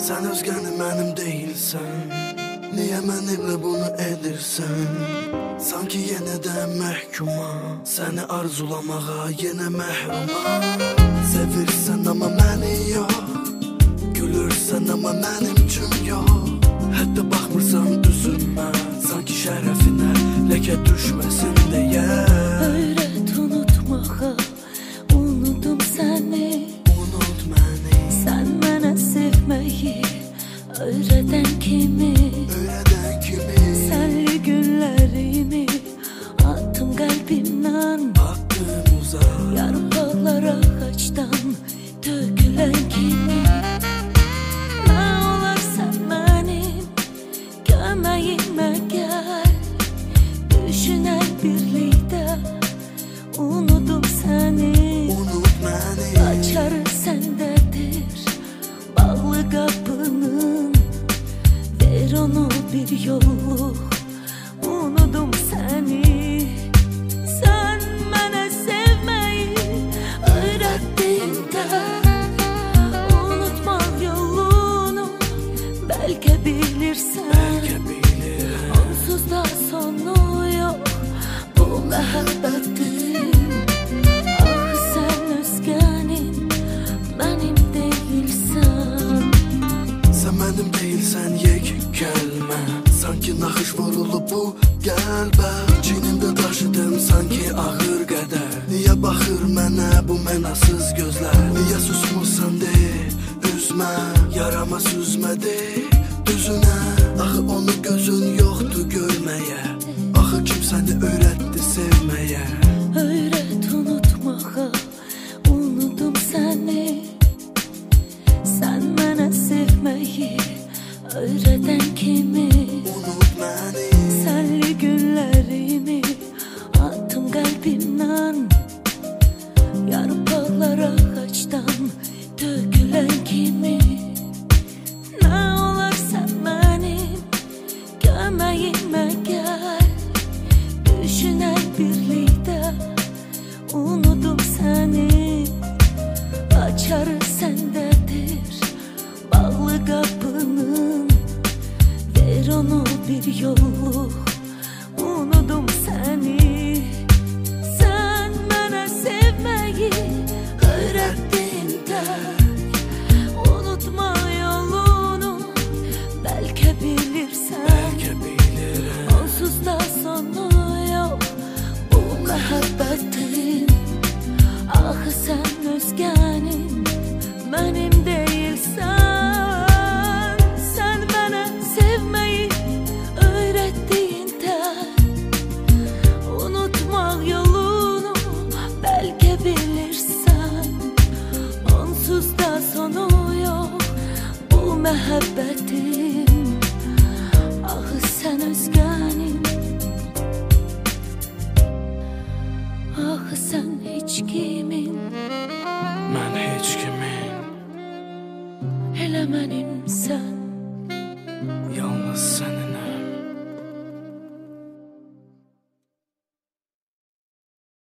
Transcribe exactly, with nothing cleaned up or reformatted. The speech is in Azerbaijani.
Sən özgəni mənim deyilsən. Niyə mənimlə bunu edirsən? Sanki yenə də məhkumam, səni arzulamağa yenə məhrumam. Sevirsən amma məni yox, gülürsən amma mənim üçün yox. Hətta baxmırsan üzümə, sanki şərəfinə ləkə düşməsin deyə. Öyrət unutmağa, unudum səni. Unut məni. Sən mənə sevməyi öyrədən kimi, öyrədən kimi. Sənli günlərimi attım qəlbimdən, Attım uzaq. yarpaqlar ağacdan tökülən kimi. Nə olarsan mənim köməyimə gəl, düşünək birlikdə, unudum səni. Unut məni. Açarı səndədir bağlı qapının, ver onu bir yolluq, unudum səni. Sən mənə sevməyi öyrətdin də, unutmaq yolunu bəlkə bilirsən. Bəlkə bilirəm. Onsuz da sonu yox bu məhəbbətin. Axı sən özgənin, mənim deyilsən. Sən mənim deyilsən yek kəlmə, sanki naxış vurulub bu qəlbə. Çinimdə daşıdım sanki ağır qədər. Niyə baxır mənə bu mənasız gözlər? Niyə susmursan de, üzmə, yarama süzmə de, düzünə. Axı onu gözün yoxdur görməyə, axı kim səni öyrətdi sevməyə? Öyrət unutmağa, unudum səni. Sən mənə sevməyi öyrədən kimi, Unut məni. sənli günlərimi attım qəlbimdən, yarpaqlar ağacdan tökülən kimi. Nə olarsan mənim köməyimə gəl, düşünək birlikdə, unudum səni. Açarı səndədir bağlı qapının, ver onu bir yolluq, unudum səni. Sən mənə sevməyi öyrətdin də, unutma yolunu bəlkə bilirsən. Bəlkə bilirəm. Onsuz da sonu yox bu məhəbbətin. Axı sən özgənin, mənim deyilsən. Sən mənə sevməyi öyrətdin də, unutmaq yolunu bəlkə bilirsən. Onsuz da sonu yox bu məhəbbətin. Axı sən özgənin, axı sən heç kimin, Mən heç kimin. elə mənim